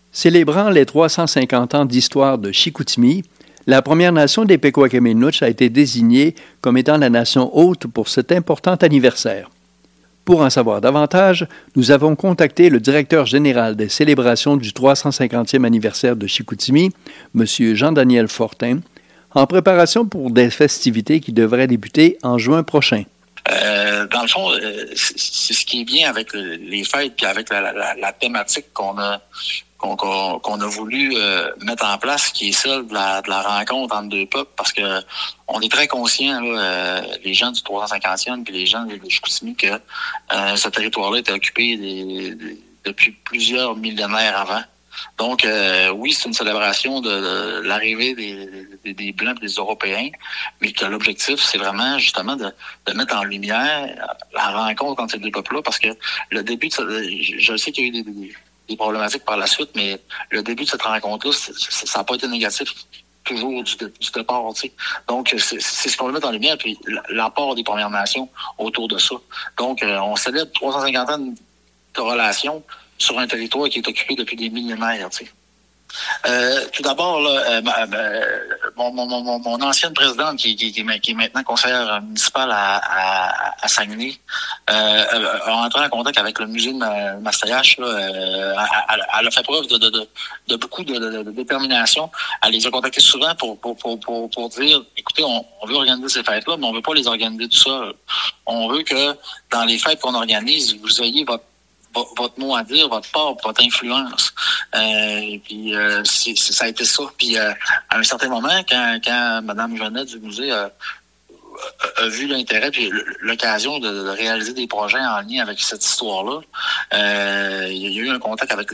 Célébrant les 350 ans d'histoire de Chicoutimi, la Première Nation des Pequawakami-Nutsh a été désignée comme étant la nation hôte pour cet important anniversaire. Pour en savoir davantage, nous avons contacté le directeur général des célébrations du 350e anniversaire de Chicoutimi, M. Jean-Daniel Fortin, en préparation pour des festivités qui devraient débuter en juin prochain. Dans le fond, c'est ce qui est bien avec les fêtes puis avec la thématique qu'on a voulu mettre en place, qui est celle de la rencontre entre deux peuples, parce que on est très conscients, les gens du 350e puis les gens de Chicoutimi, que ce territoire-là était occupé depuis plusieurs millénaires avant. Donc, oui, c'est une célébration de l'arrivée des Blancs et des Européens, mais que l'objectif, c'est vraiment justement de mettre en lumière la rencontre entre ces deux peuples-là, parce que le début je sais qu'il y a eu des problématiques par la suite, mais le début de cette rencontre-là, ça n'a pas été négatif toujours du départ, tu sais. Donc, c'est ce qu'on veut mettre en lumière, puis l'apport des Premières Nations autour de ça. Donc, on célèbre 350 ans de relations sur un territoire qui est occupé depuis des millénaires, tu sais. Tout d'abord, là, mon ancienne présidente, qui est maintenant conseillère municipale à Saguenay, a entré en contact avec le musée de Mastayache. Elle a fait preuve de beaucoup de détermination. Elle les a contactés souvent pour dire, écoutez, on veut organiser ces fêtes-là, mais on veut pas les organiser tout seul. On veut que dans les fêtes qu'on organise, vous ayez votre mot à dire, votre part, votre influence. Puis ça a été ça. Puis à un certain moment, quand Mme Jeannette du musée a vu l'intérêt puis l'occasion de réaliser des projets en lien avec cette histoire-là, il y a eu un contact avec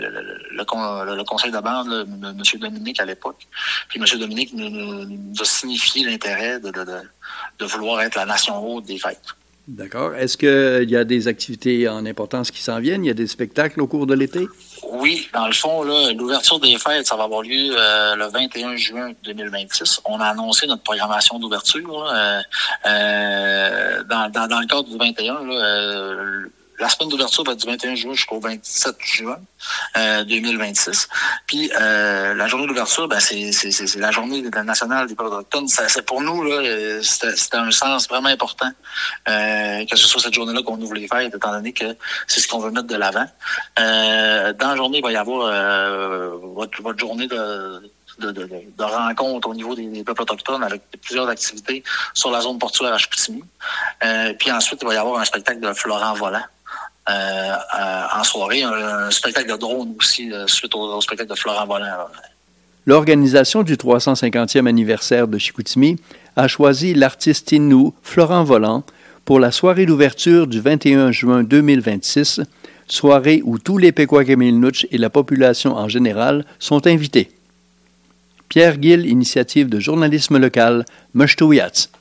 le conseil de bande, M. Dominique à l'époque. Puis M. Dominique nous a signifié l'intérêt de vouloir être la nation haute des fêtes. D'accord. Est-ce qu'il y a des activités en importance qui s'en viennent? Il y a des spectacles au cours de l'été? Oui, dans le fond, là, l'ouverture des fêtes, ça va avoir lieu le 21 juin 2026. On a annoncé notre programmation d'ouverture. Dans le cadre du 21, la semaine d'ouverture va être du 21 juin jusqu'au 27 juin 2026. Puis la journée d'ouverture, ben c'est la journée nationale des peuples autochtones. C'est pour nous là, c'était un sens vraiment important que ce soit cette journée-là qu'on ouvre les fêtes, étant donné que c'est ce qu'on veut mettre de l'avant. Dans la journée, il va y avoir votre journée de rencontres au niveau des peuples autochtones avec plusieurs activités sur la zone portuaire à Chicoutimi. Puis ensuite, il va y avoir un spectacle de Florent Volant. En soirée, un spectacle de drone aussi, suite au spectacle de Florent Volant. L'organisation du 350e anniversaire de Chicoutimi a choisi l'artiste Innu Florent Volant pour la soirée d'ouverture du 21 juin 2026, soirée où tous les Pequawakami-Nutsh et la population en général sont invités. Pierre Gill, initiative de journalisme local, Meshtouyats.